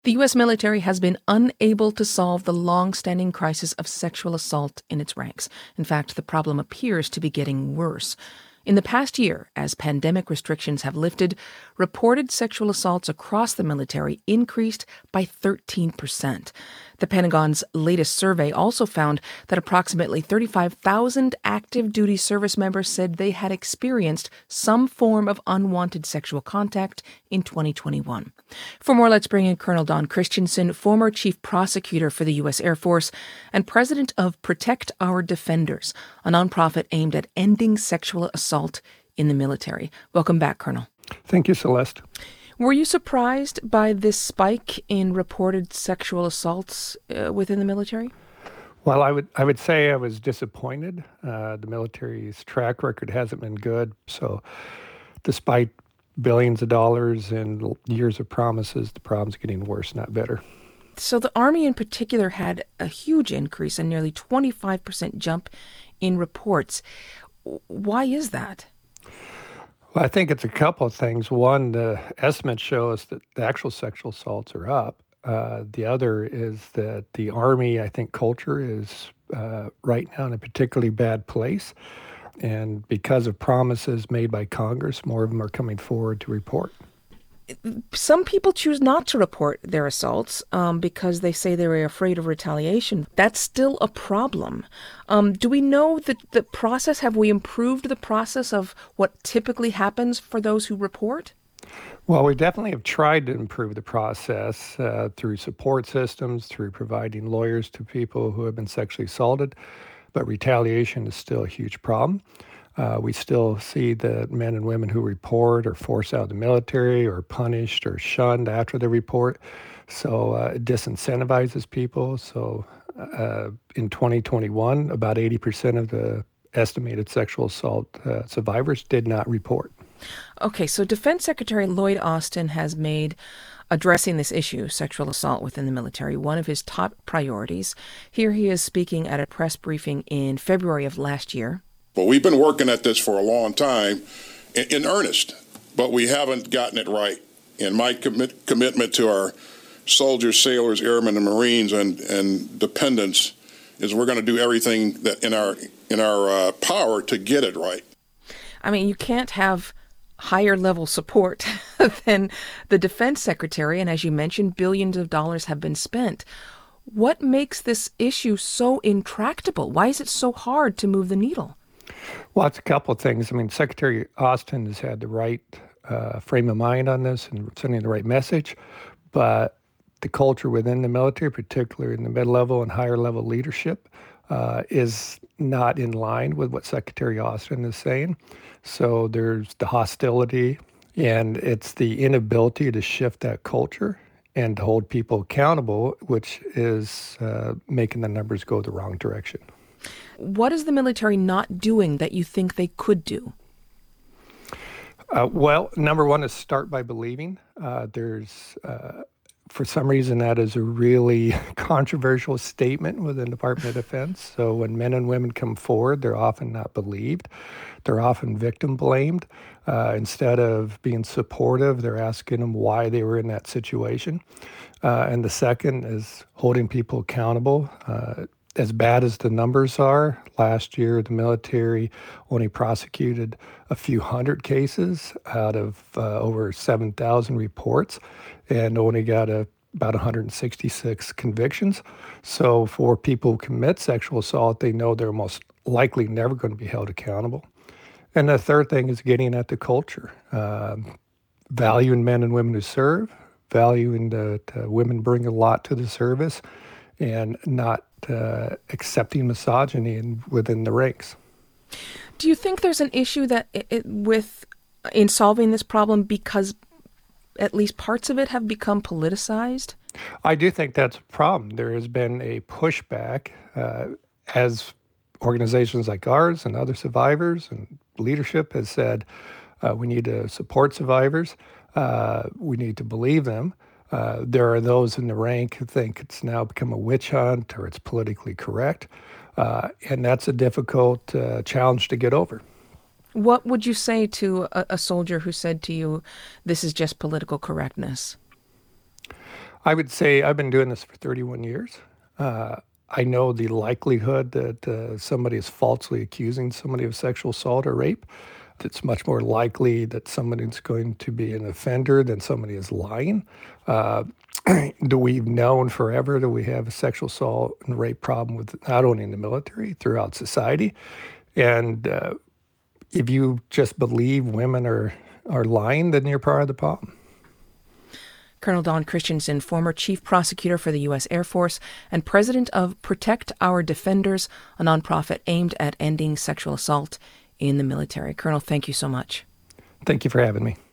The U.S. military has been unable to solve the long-standing crisis of sexual assault in its ranks. In fact, the problem appears to be getting worse. In the past year, as pandemic restrictions have lifted, reported sexual assaults across the military increased by 13%. The Pentagon's latest survey also found that approximately 35,000 active duty service members said they had experienced some form of unwanted sexual contact in 2021. For more, let's bring in Colonel Don Christensen, former chief prosecutor for the U.S. Air Force and president of Protect Our Defenders, a nonprofit aimed at ending sexual assault in the military. Welcome back, Colonel. Thank you, Celeste. Were you surprised by this spike in reported sexual assaults within the military? Well, I would say I was disappointed. The military's track record hasn't been good. So despite billions of dollars and years of promises, the problem's getting worse, not better. So the Army in particular had a huge increase, a nearly 25% jump in reports. Why is that? Well, I think it's a couple of things. One, the estimates show us that the actual sexual assaults are up. The other is that the Army, I think, culture is right now in a particularly bad place. And because of promises made by Congress, more of them are coming forward to report. Some people choose not to report their assaults because they say they're afraid of retaliation. That's still a problem. Do we know the process? Have we improved the process of what typically happens for those who report? Well, we definitely have tried to improve the process through support systems, through providing lawyers to people who have been sexually assaulted, but retaliation is still a huge problem. We still see that men and women who report are forced out of the military or punished or shunned after the report. So it disincentivizes people. So in 2021, about 80% of the estimated sexual assault survivors did not report. Okay, so Defense Secretary Lloyd Austin has made addressing this issue, sexual assault within the military, one of his top priorities. Here he is speaking at a press briefing in February of last year. But we've been working at this for a long time in earnest, but we haven't gotten it right. And my commitment to our soldiers, sailors, airmen, and Marines and dependents is we're going to do everything that in our power to get it right. I mean, you can't have higher level support than the Defense Secretary, and as you mentioned, billions of dollars have been spent. What makes this issue so intractable? Why is it so hard to move the needle? Well, it's a couple of things. I mean, Secretary Austin has had the right frame of mind on this and sending the right message, but the culture within the military, particularly in the mid-level and higher-level leadership, is not in line with what Secretary Austin is saying. So there's the hostility, and it's the inability to shift that culture and to hold people accountable, which is making the numbers go the wrong direction. What is the military not doing that you think they could do? Well, number one is start by believing. For some reason, that is a really controversial statement within the Department of Defense. So when men and women come forward, they're often not believed. They're often victim blamed. Instead of being supportive, they're asking them why they were in that situation. And the second is holding people accountable. As bad as the numbers are, last year the military only prosecuted a few hundred cases out of over 7,000 reports and only got about 166 convictions. So for people who commit sexual assault, they know they're most likely never going to be held accountable. And the third thing is getting at the culture, valuing men and women who serve, valuing that women bring a lot to the service, and not accepting misogyny within the ranks. Do you think there's an issue that in solving this problem because at least parts of it have become politicized? I do think that's a problem. There has been a pushback as organizations like ours and other survivors and leadership has said we need to support survivors. We need to believe them. There are those in the rank who think it's now become a witch hunt or it's politically correct. And that's a difficult challenge to get over. What would you say to a soldier who said to you, this is just political correctness? I would say I've been doing this for 31 years. I know the likelihood that somebody is falsely accusing somebody of sexual assault or rape. It's much more likely that somebody's going to be an offender than somebody is lying. We've known forever that we have a sexual assault and rape problem with not only in the military, throughout society. And if you just believe women are lying, then you're part of the problem. Colonel Don Christensen, former chief prosecutor for the U.S. Air Force and president of Protect Our Defenders, a nonprofit aimed at ending sexual assault in the military. Colonel, thank you so much. Thank you for having me.